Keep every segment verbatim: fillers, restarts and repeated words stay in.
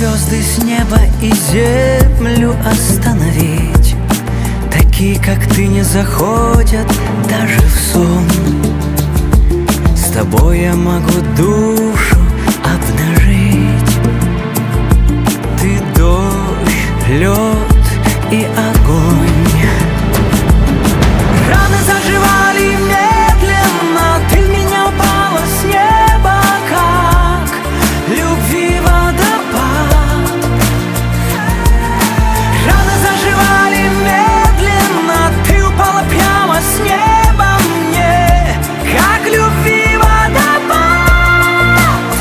звезды с неба и землю остановить. Такие, как ты, не заходят даже в сон. С тобой я могу душу обнажить. Ты дождь, лед и огонь. Раны заживали медленно, ты в меня упала с неба, как любви водопад. Раны заживали медленно, ты упала прямо с неба мне, как любви водопад.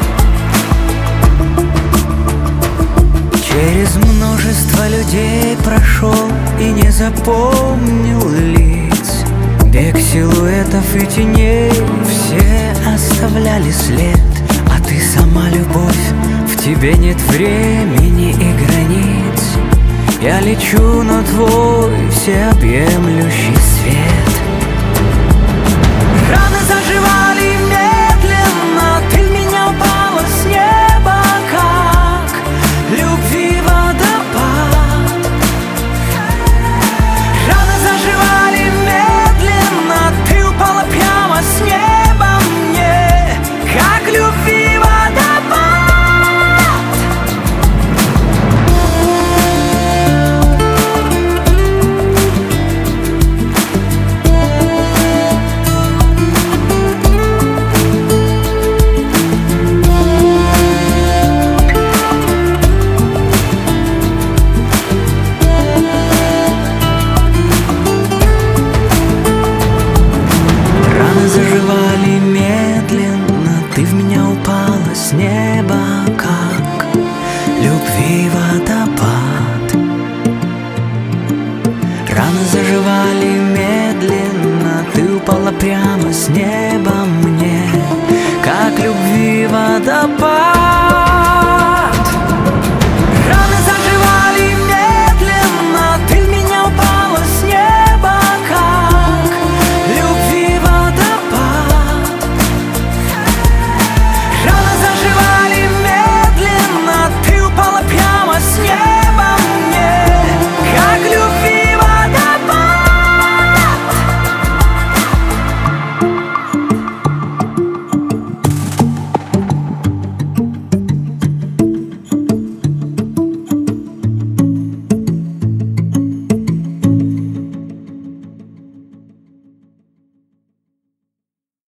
Через множество людей прошел и не запомнил лиц. Бег силуэтов и теней, все оставляли след. А ты сама любовь, в тебе нет времени и границ. Я лечу на твой всеобъемлющий свет. Раны заживают.